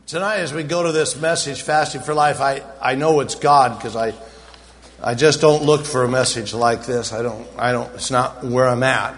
Tonight, as we go to this message, Fasting for Life, I know it's God because I just don't look for a message like this. I don't. It's not where I'm at.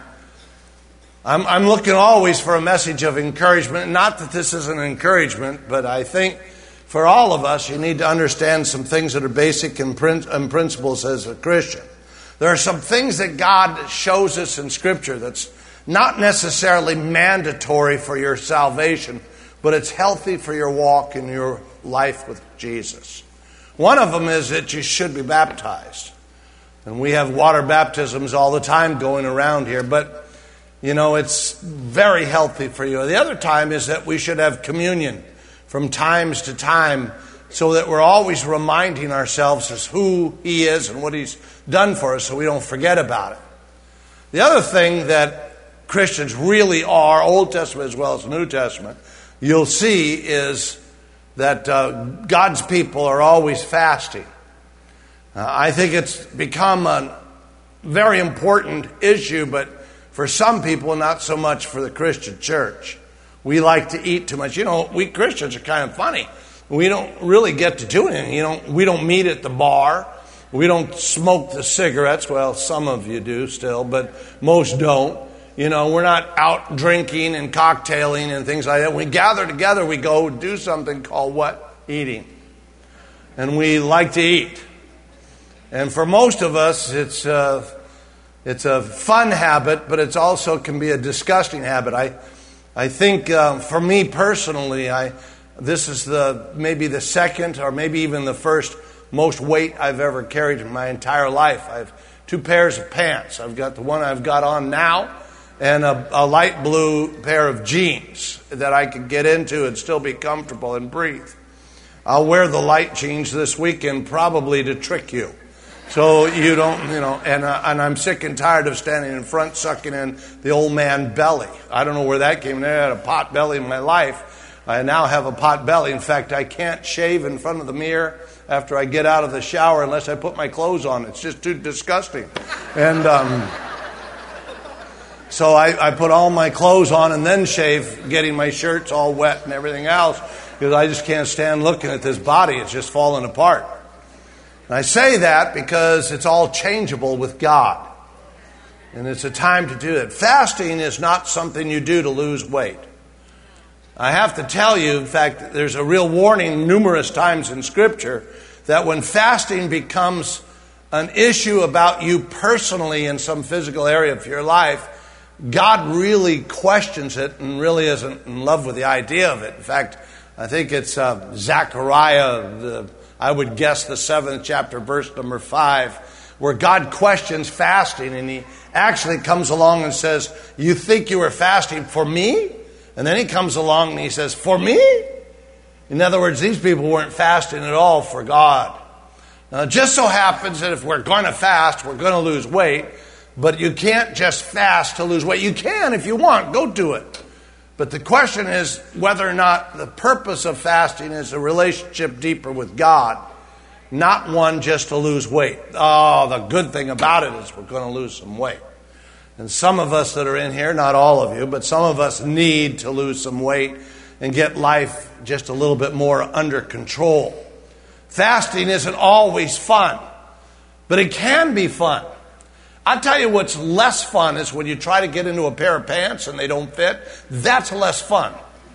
I'm looking always for a message of encouragement. Not that this is an encouragement, but I think for all of us, you need to understand some things that are basic and principles as a Christian. There are some things that God shows us in Scripture that's not necessarily mandatory for your salvation, but it's healthy for your walk in your life with Jesus. One of them is that you should be baptized. And we have water baptisms all the time going around here, but, it's very healthy for you. The other time is that we should have communion from times to time so that we're always reminding ourselves as who He is and what He's done for us so we don't forget about it. The other thing that Christians really are, Old Testament as well as New Testament, you'll see is that God's people are always fasting. I think it's become a very important issue, but for some people, not so much for the Christian church. We like to eat too much. We Christians are kind of funny. We don't really get to do anything. We don't meet at the bar. We don't smoke the cigarettes. Well, some of you do still, but most don't. We're not out drinking and cocktailing and things like that. When we gather together, we go do something called what? Eating. And we like to eat. And for most of us, it's a fun habit, but it also can be a disgusting habit. I think for me personally, this is maybe the second or maybe even the first most weight I've ever carried in my entire life. I have 2 pairs of pants. I've got the one I've got on now, and a light blue pair of jeans that I could get into and still be comfortable and breathe. I'll wear the light jeans this weekend probably to trick you. So you don't, and I'm sick and tired of standing in front sucking in the old man belly. I don't know where that came from. I had a pot belly in my life. I now have a pot belly. In fact, I can't shave in front of the mirror after I get out of the shower unless I put my clothes on. It's just too disgusting. And so I put all my clothes on and then shave, getting my shirts all wet and everything else, because I just can't stand looking at this body. It's just falling apart. And I say that because it's all changeable with God. And it's a time to do it. Fasting is not something you do to lose weight. I have to tell you, in fact, there's a real warning numerous times in Scripture that when fasting becomes an issue about you personally in some physical area of your life, God really questions it and really isn't in love with the idea of it. In fact, I think it's Zechariah, I would guess the 7th chapter, verse number 5, where God questions fasting, and He actually comes along and says, "You think you were fasting for me?" And then He comes along and He says, "For me?" In other words, these people weren't fasting at all for God. Now, it just so happens that if we're going to fast, we're going to lose weight, but you can't just fast to lose weight. You can if you want, go do it. But the question is whether or not the purpose of fasting is a relationship deeper with God, not one just to lose weight. Oh, the good thing about it is we're going to lose some weight. And some of us that are in here, not all of you, but some of us need to lose some weight and get life just a little bit more under control. Fasting isn't always fun, but it can be fun. I'll tell you what's less fun is when you try to get into a pair of pants and they don't fit. That's less fun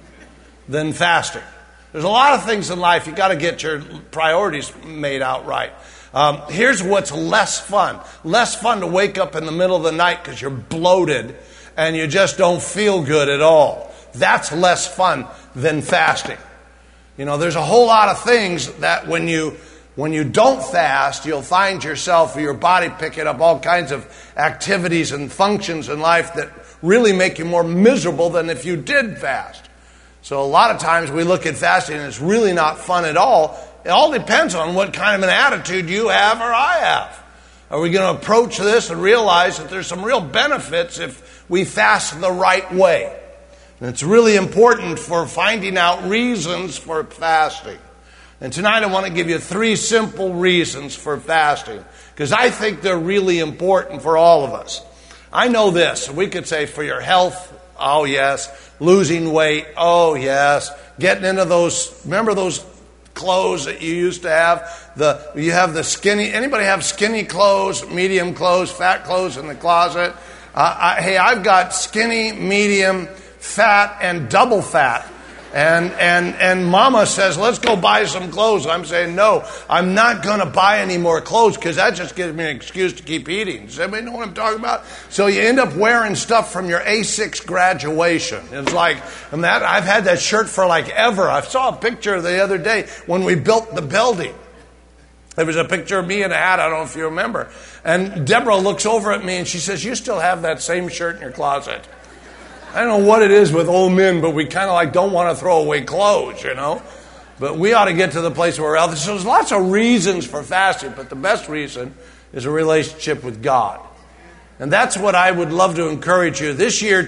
than fasting. There's a lot of things in life you got to get your priorities made out right. Here's what's less fun. Less fun to wake up in the middle of the night because you're bloated and you just don't feel good at all. That's less fun than fasting. There's a whole lot of things that when you don't fast, you'll find yourself or your body picking up all kinds of activities and functions in life that really make you more miserable than if you did fast. So a lot of times we look at fasting and it's really not fun at all. It all depends on what kind of an attitude you have or I have. Are we going to approach this and realize that there's some real benefits if we fast the right way? And it's really important for finding out reasons for fasting. And tonight I want to give you 3 simple reasons for fasting, because I think they're really important for all of us. I know this. We could say for your health, oh yes. Losing weight, oh yes. getting into those, remember those clothes that you used to have? You have the skinny, anybody have skinny clothes, medium clothes, fat clothes in the closet? Hey, I've got skinny, medium, fat, and double fat. And Mama says, let's go buy some clothes. I'm saying, no, I'm not going to buy any more clothes because that just gives me an excuse to keep eating. Does anybody know what I'm talking about? So you end up wearing stuff from your A6 graduation. It's like, and that I've had that shirt for like ever. I saw a picture the other day when we built the building. There was a picture of me in a hat. I don't know if you remember. And Deborah looks over at me and she says, you still have that same shirt in your closet. I don't know what it is with old men, but we kind of like don't want to throw away clothes, you know. But we ought to get to the place where we're healthy. So there's lots of reasons for fasting, but the best reason is a relationship with God. And that's what I would love to encourage you. This year,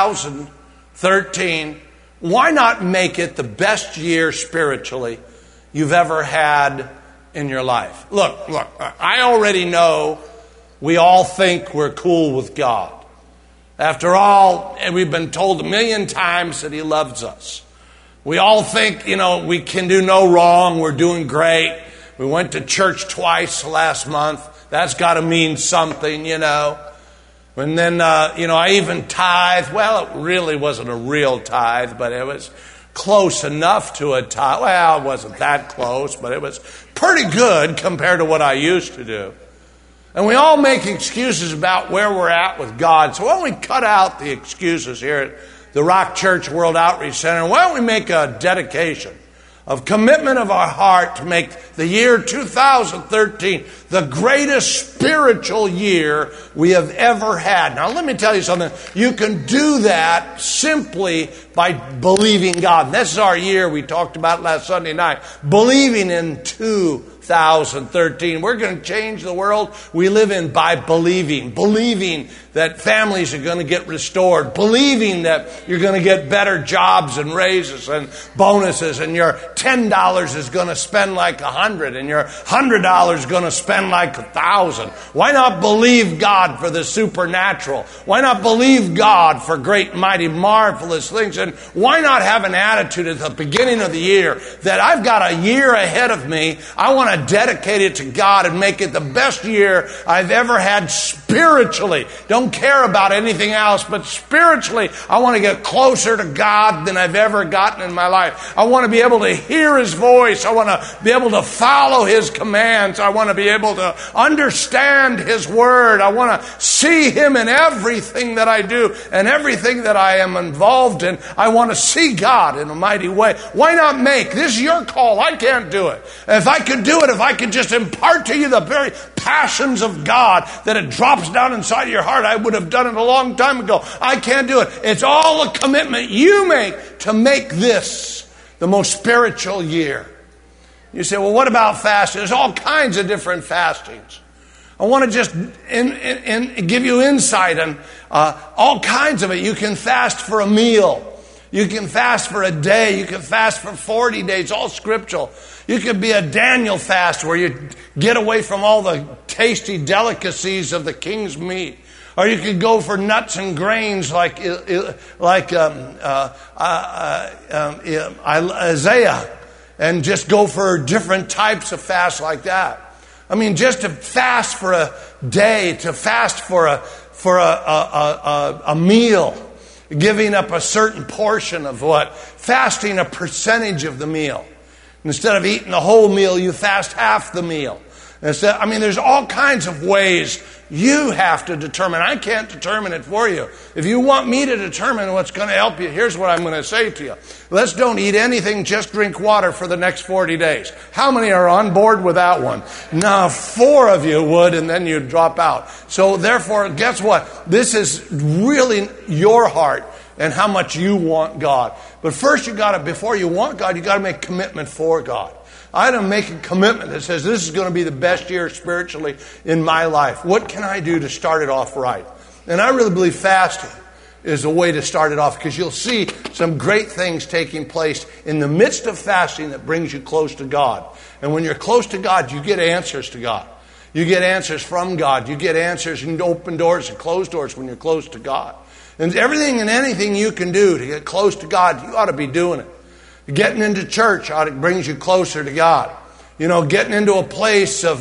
2013, why not make it the best year spiritually you've ever had in your life? Look, I already know we all think we're cool with God. After all, we've been told 1,000,000 times that He loves us. We all think, we can do no wrong. We're doing great. We went to church twice last month. That's got to mean something, And then, I even tithe. Well, it really wasn't a real tithe, but it was close enough to a tithe. Well, it wasn't that close, but it was pretty good compared to what I used to do. And we all make excuses about where we're at with God. So why don't we cut out the excuses here at the Rock Church World Outreach Center? Why don't we make a dedication of commitment of our heart to make the year 2013 the greatest spiritual year we have ever had. Now let me tell you something. You can do that simply by believing God. This is our year. We talked about it last Sunday night. Believing in 2013. We're going to change the world we live in by believing. Believing that families are going to get restored. Believing that you're going to get better jobs and raises and bonuses, and your $10 is going to spend like $100, and your $100 is going to spend like $1,000. Why not believe God for the supernatural? Why not believe God for great, mighty, marvelous things? And why not have an attitude at the beginning of the year that I've got a year ahead of me. I want to dedicate it to God and make it the best year I've ever had spiritually. Don't care about anything else, but spiritually, I want to get closer to God than I've ever gotten in my life. I want to be able to hear His voice. I want to be able to follow His commands. I want to be able to understand His word. I want to see Him in everything that I do and everything that I am involved in. I want to see God in a mighty way. Why not make this your call? I can't do it. If I could do it, if I could just impart to you the very passions of God that it drops down inside of your heart, I would have done it a long time ago. I can't do it. It's all a commitment you make to make this the most spiritual year. You say, well, what about fasting? There's all kinds of different fastings. I want to just give you insight on all kinds of it. You can fast for a meal. You can fast for a day. You can fast for 40 days, all scriptural. You could be a Daniel fast where you get away from all the tasty delicacies of the king's meat. Or you could go for nuts and grains like Isaiah, and just go for different types of fasts like that. I mean, just to fast for a day, to fast for a meal, giving up a certain portion of what? Fasting a percentage of the meal. Instead of eating the whole meal, you fast half the meal. There's all kinds of ways you have to determine. I can't determine it for you. If you want me to determine what's going to help you, here's what I'm going to say to you. Let's don't eat anything, just drink water for the next 40 days. How many are on board with that one? Now, 4 of you would, and then you'd drop out. So therefore, guess what? This is really your heart and how much you want God. But first, before you want God, you got to make commitment for God. I had to make a commitment that says this is going to be the best year spiritually in my life. What can I do to start it off right? And I really believe fasting is a way to start it off, because you'll see some great things taking place in the midst of fasting that brings you close to God. And when you're close to God, you get answers to God. You get answers from God. You get answers and open doors and closed doors when you're close to God. And everything and anything you can do to get close to God, you ought to be doing it. Getting into church brings you closer to God. Getting into a place of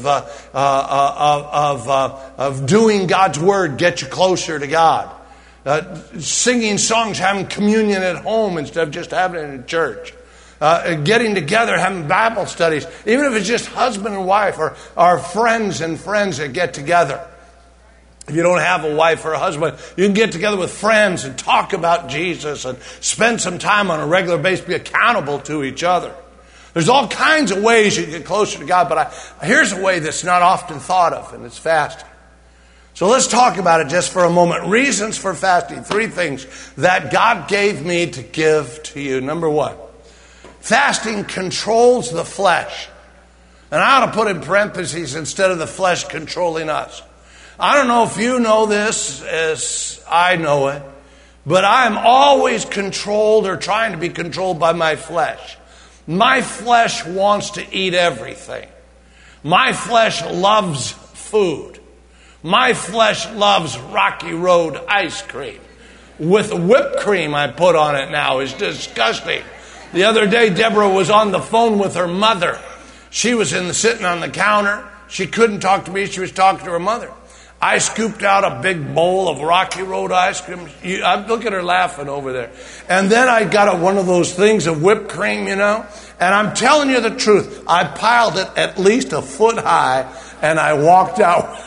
doing God's word gets you closer to God. Singing songs, having communion at home instead of just having it in church. Getting together, having Bible studies, even if it's just husband and wife or friends and friends that get together. If you don't have a wife or a husband, you can get together with friends and talk about Jesus and spend some time on a regular basis, be accountable to each other. There's all kinds of ways you get closer to God, but here's a way that's not often thought of, and it's fasting. So let's talk about it just for a moment. Reasons for fasting. 3 things that God gave me to give to you. Number 1, fasting controls the flesh. And I ought to put in parentheses, instead of the flesh controlling us. I don't know if you know this as I know it, but I'm always controlled or trying to be controlled by my flesh. My flesh wants to eat everything. My flesh loves food. My flesh loves Rocky Road ice cream. With whipped cream I put on it now is disgusting. The other day, Deborah was on the phone with her mother. She was sitting on the counter. She couldn't talk to me. She was talking to her mother. I scooped out a big bowl of Rocky Road ice cream. Look at her laughing over there. And then I got one of those things of whipped cream, And I'm telling you the truth. I piled it at least a foot high, and I walked out.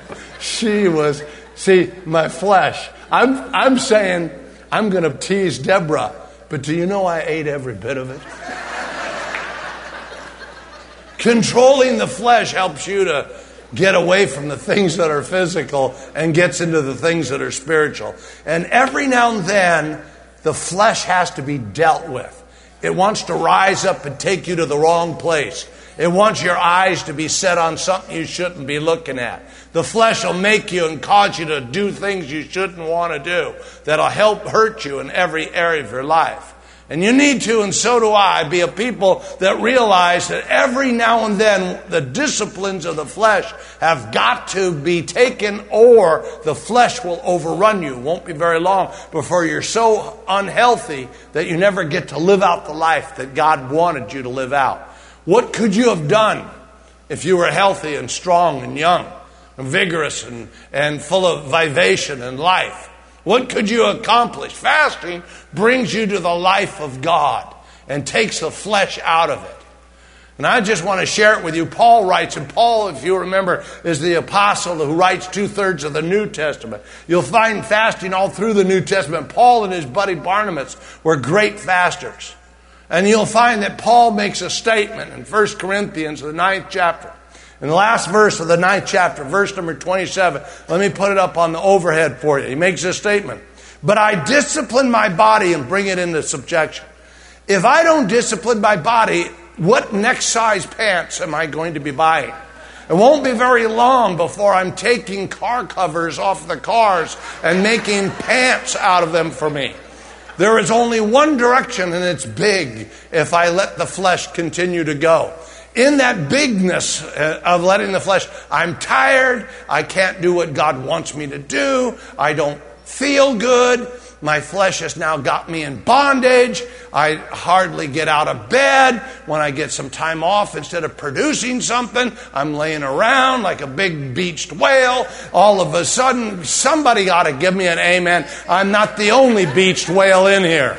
My flesh. I'm saying I'm going to tease Deborah, but do you know I ate every bit of it? Controlling the flesh helps you to get away from the things that are physical and gets into the things that are spiritual. And every now and then, the flesh has to be dealt with. It wants to rise up and take you to the wrong place. It wants your eyes to be set on something you shouldn't be looking at. The flesh will make you and cause you to do things you shouldn't want to do that'll help hurt you in every area of your life. And you need to, and so do I, be a people that realize that every now and then the disciplines of the flesh have got to be taken, or the flesh will overrun you. It won't be very long before you're so unhealthy that you never get to live out the life that God wanted you to live out. What could you have done if you were healthy and strong and young and vigorous and full of vivation and life? What could you accomplish? Fasting brings you to the life of God and takes the flesh out of it. And I just want to share it with you. Paul writes, and Paul, if you remember, is the apostle who writes 2/3 of the New Testament. You'll find fasting all through the New Testament. Paul and his buddy Barnabas were great fasters. And you'll find that Paul makes a statement in 1 Corinthians, the 9th chapter. In the last verse of the 9th chapter, verse number 27, let me put it up on the overhead for you. He makes this statement. But I discipline my body and bring it into subjection. If I don't discipline my body, what next size pants am I going to be buying? It won't be very long before I'm taking car covers off the cars and making pants out of them for me. There is only one direction, and it's big, if I let the flesh continue to go. In that bigness of letting the flesh, I'm tired. I can't do what God wants me to do. I don't feel good. My flesh has now got me in bondage. I hardly get out of bed. When I get some time off, instead of producing something, I'm laying around like a big beached whale. All of a sudden, somebody ought to give me an amen. I'm not the only beached whale in here.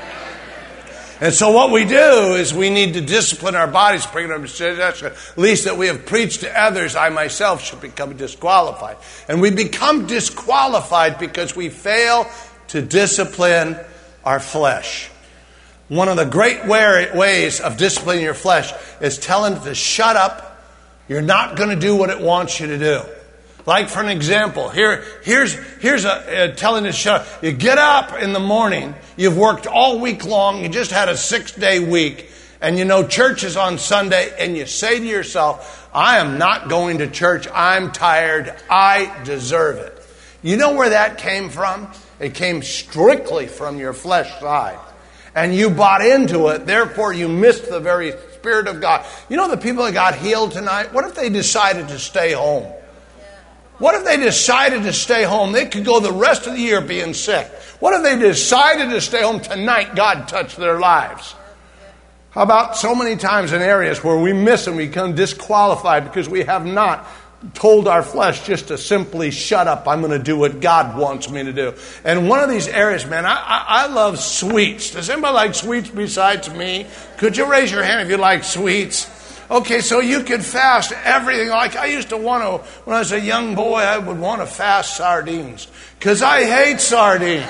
And so what we do is we need to discipline our bodies, bring it up to subjection, at least that we have preached to others, I myself should become disqualified. And we become disqualified because we fail to discipline our flesh. One of the great ways of disciplining your flesh is telling it to shut up. You're not going to do what it wants you to do. Like, for an example, here's telling it to shut up. You get up in the morning, you've worked all week long, you just had a 6-day week, and you know church is on Sunday, and you say to yourself, I am not going to church, I'm tired, I deserve it. You know where that came from? It came strictly from your flesh side. And you bought into it, therefore you missed the very Spirit of God. You know the people that got healed tonight, what if they decided to stay home? What if they decided to stay home? They could go the rest of the year being sick. What if they decided to stay home tonight? God touched their lives. How about so many times in areas where we miss and we become disqualified because we have not told our flesh just to simply shut up. I'm going to do what God wants me to do. And one of these areas, man, I love sweets. Does anybody like sweets besides me? Could you raise your hand if you like sweets? Okay, so you could fast everything. Like I used to want to, when I was a young boy, I would want to fast sardines because I hate sardines.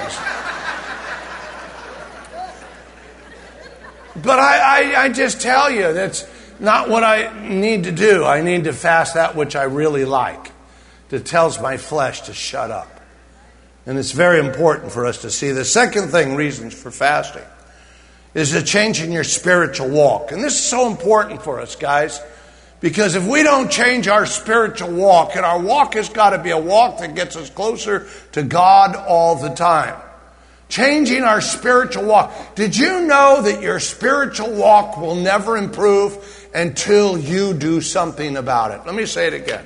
But I just tell you, that's not what I need to do. I need to fast that which I really like, that tells my flesh to shut up. And it's very important for us to see. The second thing, reasons for fasting, is a change in your spiritual walk. And this is so important for us, guys, because if we don't change our spiritual walk, and our walk has got to be a walk that gets us closer to God all the time. Changing our spiritual walk. Did you know that your spiritual walk will never improve until you do something about it? Let me say it again.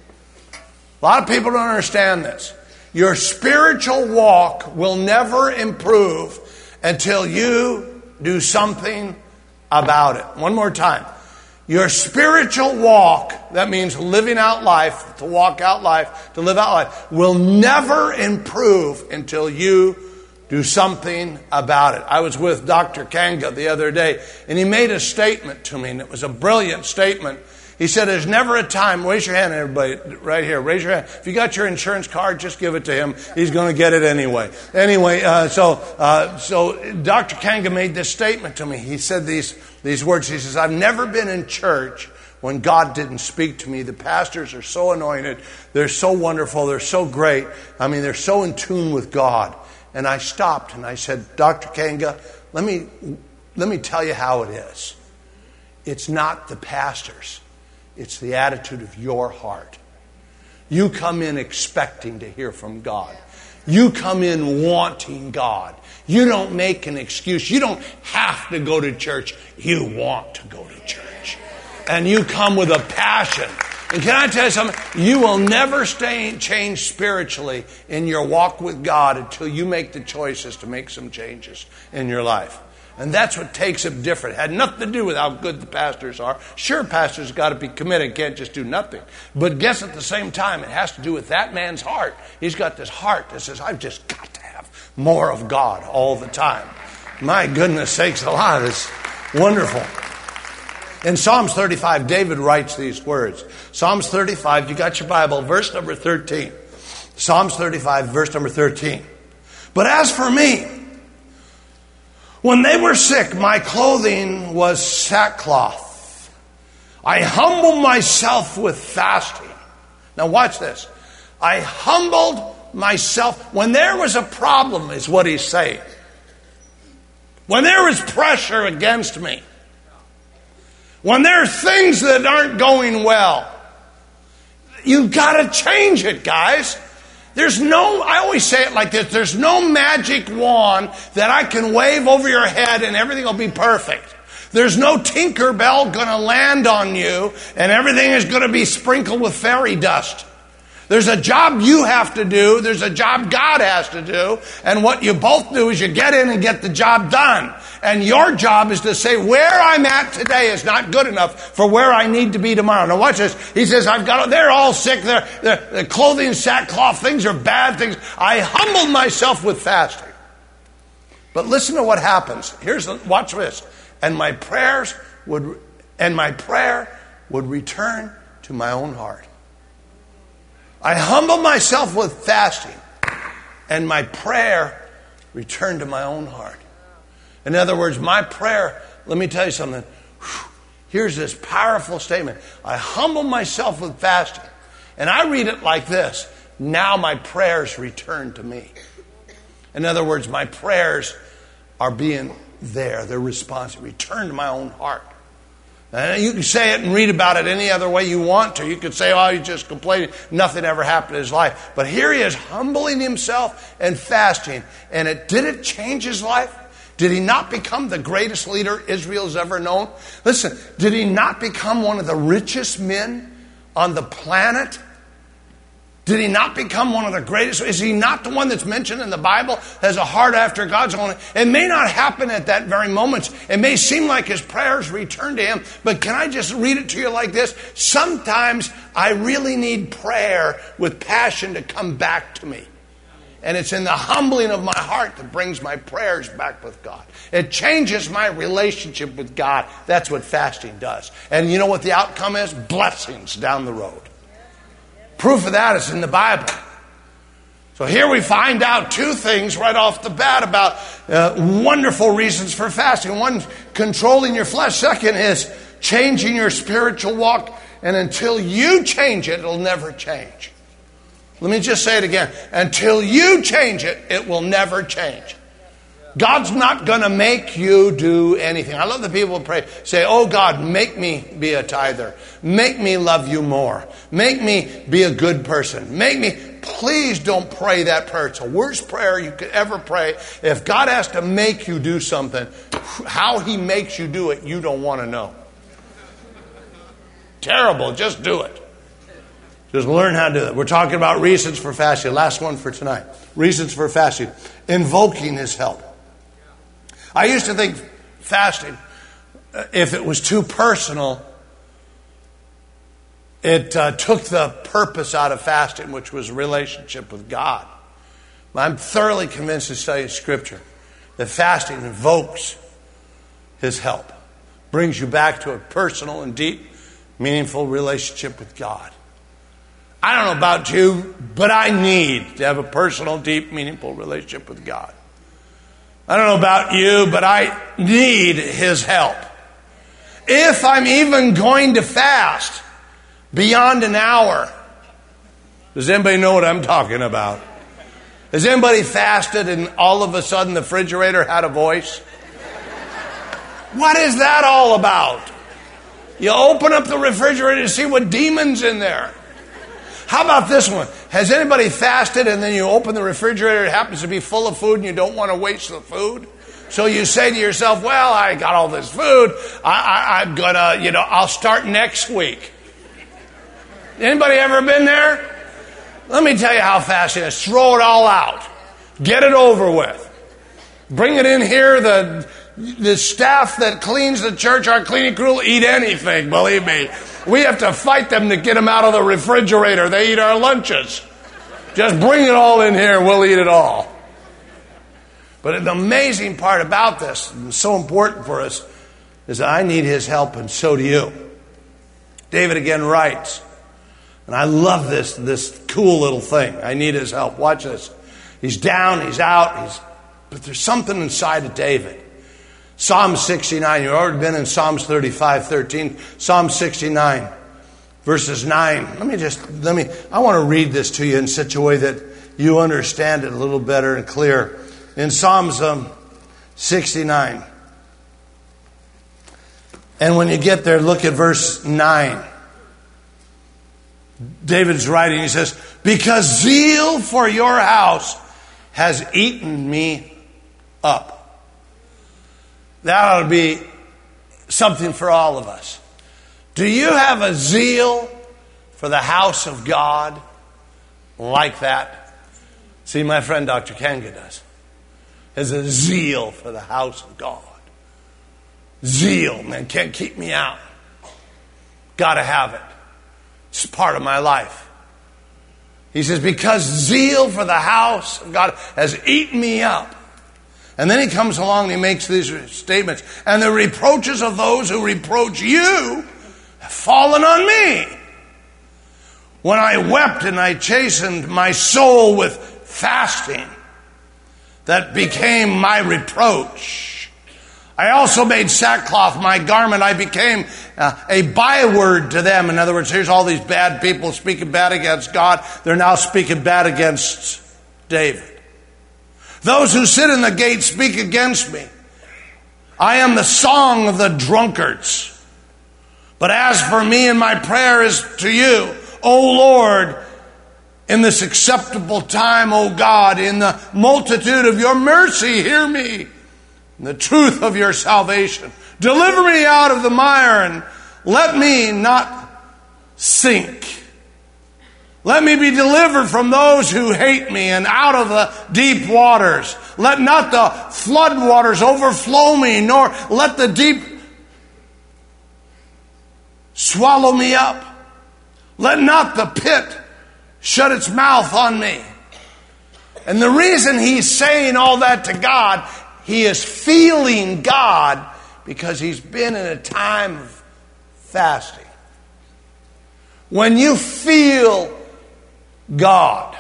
A lot of people don't understand this. Your spiritual walk will never improve until you do something about it. One more time. Your spiritual walk, that means living out life, to walk out life, to live out life, will never improve until you do something about it. I was with Dr. Kanga the other day, and he made a statement to me, and it was a brilliant statement. He said, there's never a time, raise your hand, everybody, right here, raise your hand. If you got your insurance card, just give it to him. He's going to get it anyway. Anyway, so Dr. Kanga made this statement to me. He said these words. He says, I've never been in church when God didn't speak to me. The pastors are so anointed. They're so wonderful. They're so great. I mean, they're so in tune with God. And I stopped and I said, Dr. Kanga, let me tell you how it is. It's not the pastors. It's the attitude of your heart. You come in expecting to hear from God. You come in wanting God. You don't make an excuse. You don't have to go to church. You want to go to church. And you come with a passion. And can I tell you something? You will never change spiritually in your walk with God until you make the choices to make some changes in your life. And that's what takes it different. It had nothing to do with how good the pastors are. Sure, pastors got to be committed, can't just do nothing. But guess at the same time, it has to do with that man's heart. He's got this heart that says, I've just got to have more of God all the time. My goodness sakes alive, it's wonderful. In Psalms 35, David writes these words. Psalms 35, you got your Bible, verse number 13. Psalms 35, verse number 13. But as for me, when they were sick, my clothing was sackcloth. I humbled myself with fasting. Now watch this. I humbled myself. When there was a problem, is what he's saying. When there was pressure against me. When there are things that aren't going well, you've got to change it, guys. I always say it like this, there's no magic wand that I can wave over your head and everything will be perfect. There's no Tinkerbell going to land on you and everything is going to be sprinkled with fairy dust. There's a job you have to do. There's a job God has to do. And what you both do is you get in and get the job done. And your job is to say, where I'm at today is not good enough for where I need to be tomorrow. Now watch this. He says, they're all sick. Their clothing, sackcloth, things are bad things. I humbled myself with fasting. But listen to what happens. Watch this. And my prayer would return to my own heart. I humble myself with fasting, and my prayer returned to my own heart. In other words, my prayer, let me tell you something. Here's this powerful statement. I humble myself with fasting, and I read it like this. Now my prayers return to me. In other words, my prayers are being there. They're responsive. Return to my own heart. And you can say it and read about it any other way you want to. You could say, oh, he's just complaining. Nothing ever happened in his life. But here he is humbling himself and fasting. And did it change his life? Did he not become the greatest leader Israel's ever known? Listen, did he not become one of the richest men on the planet? Did he not become one of the greatest? Is he not the one that's mentioned in the Bible as a heart after God's own? It may not happen at that very moment. It may seem like his prayers return to him, but can I just read it to you like this? Sometimes I really need prayer with passion to come back to me. And it's in the humbling of my heart that brings my prayers back with God. It changes my relationship with God. That's what fasting does. And you know what the outcome is? Blessings down the road. Proof of that is in the Bible. So here we find out two things right off the bat about wonderful reasons for fasting. One, controlling your flesh. Second is changing your spiritual walk. And until you change it, it'll never change. Let me just say it again. Until you change it, it will never change. God's not going to make you do anything. I love the people who pray, say, oh God, make me be a tither. Make me love you more. Make me be a good person. Please don't pray that prayer. It's the worst prayer you could ever pray. If God has to make you do something, how he makes you do it, you don't want to know. Terrible. Just do it. Just learn how to do it. We're talking about reasons for fasting. Last one for tonight. Reasons for fasting. Invoking his help. I used to think fasting, if it was too personal, it took the purpose out of fasting, which was relationship with God. I'm thoroughly convinced in studying Scripture that fasting invokes his help. Brings you back to a personal and deep, meaningful relationship with God. I don't know about you, but I need to have a personal, deep, meaningful relationship with God. I don't know about you, but I need his help. If I'm even going to fast beyond an hour, does anybody know what I'm talking about? Has anybody fasted and all of a sudden the refrigerator had a voice? What is that all about? You open up the refrigerator to see what demon's in there. How about this one? Has anybody fasted and then you open the refrigerator, it happens to be full of food and you don't want to waste the food? So you say to yourself, well, I got all this food. I'm going to, I'll start next week. Anybody ever been there? Let me tell you how fasting is. Throw it all out. Get it over with. Bring it in here. The staff that cleans the church, our cleaning crew, will eat anything, believe me. We have to fight them to get them out of the refrigerator. They eat our lunches. Just bring it all in here, we'll eat it all. But the amazing part about this, and so important for us, is that I need his help and so do you. David again writes, and I love this cool little thing. I need his help. Watch this. He's down, he's out, but there's something inside of David. Psalm 69, you've already been in Psalms 35:13. Psalm 69, verses 9. I want to read this to you in such a way that you understand it a little better and clear. In Psalms 69. And when you get there, look at verse 9. David's writing, he says, because zeal for your house has eaten me up. That ought to be something for all of us. Do you have a zeal for the house of God like that? See, my friend Dr. Kanga does. Has a zeal for the house of God. Zeal, man, can't keep me out. Got to have it. It's part of my life. He says, because zeal for the house of God has eaten me up. And then he comes along and he makes these statements. And the reproaches of those who reproach you have fallen on me. When I wept and I chastened my soul with fasting, that became my reproach. I also made sackcloth my garment. I became a byword to them. In other words, here's all these bad people speaking bad against God. They're now speaking bad against David. Those who sit in the gate speak against me. I am the song of the drunkards. But as for me and my prayer is to you, O Lord, in this acceptable time, O God, in the multitude of your mercy, hear me. In the truth of your salvation, deliver me out of the mire and let me not sink Let me be delivered from those who hate me and out of the deep waters. Let not the flood waters overflow me, nor let the deep swallow me up. Let not the pit shut its mouth on me. And the reason he's saying all that to God, he is feeling God because he's been in a time of fasting. When you feel God,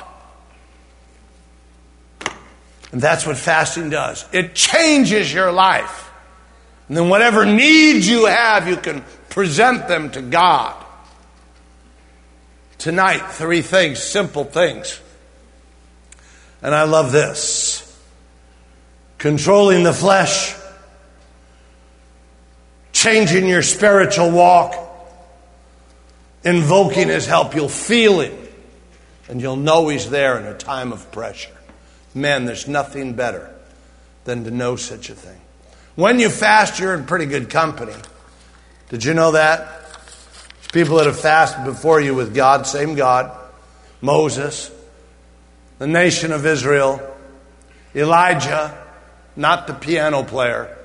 and that's what fasting does, it changes your life. And then whatever needs you have, you can present them to God. Tonight, 3 things, simple things. And I love this. Controlling the flesh, changing your spiritual walk, invoking his help. You'll feel him, and you'll know he's there in a time of pressure. Man, there's nothing better than to know such a thing. When you fast, you're in pretty good company. Did you know that? There's people that have fasted before you with God, same God. Moses, the nation of Israel, Elijah, not the piano player,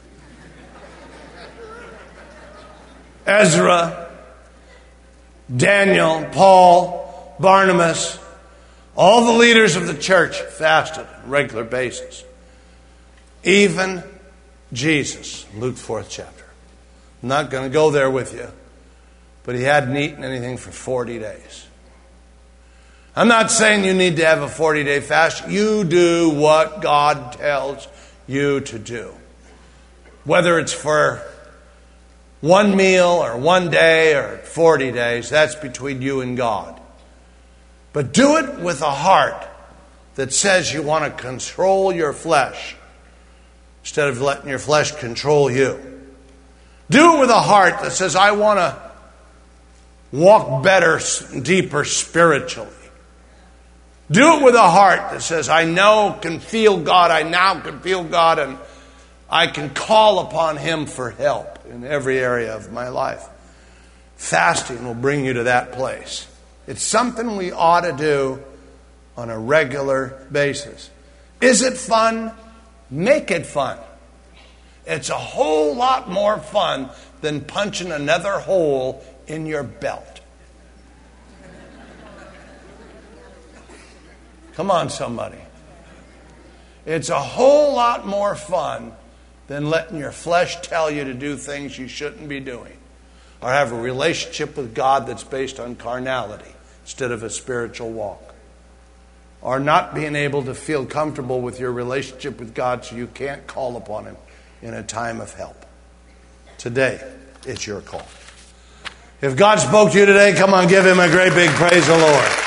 Ezra, Daniel, Paul, Barnabas, all the leaders of the church fasted on a regular basis. Even Jesus, Luke 4th chapter. I'm not going to go there with you, but he hadn't eaten anything for 40 days. I'm not saying you need to have a 40-day fast. You do what God tells you to do. Whether it's for one meal or one day or 40 days, that's between you and God. But do it with a heart that says you want to control your flesh instead of letting your flesh control you. Do it with a heart that says, I want to walk better, deeper spiritually. Do it with a heart that says, I now can feel God, and I can call upon him for help in every area of my life. Fasting will bring you to that place. It's something we ought to do on a regular basis. Is it fun? Make it fun. It's a whole lot more fun than punching another hole in your belt. Come on, somebody. It's a whole lot more fun than letting your flesh tell you to do things you shouldn't be doing, or have a relationship with God that's based on carnality instead of a spiritual walk, or not being able to feel comfortable with your relationship with God so you can't call upon him in a time of help. Today, it's your call. If God spoke to you today, come on, give him a great big praise the Lord.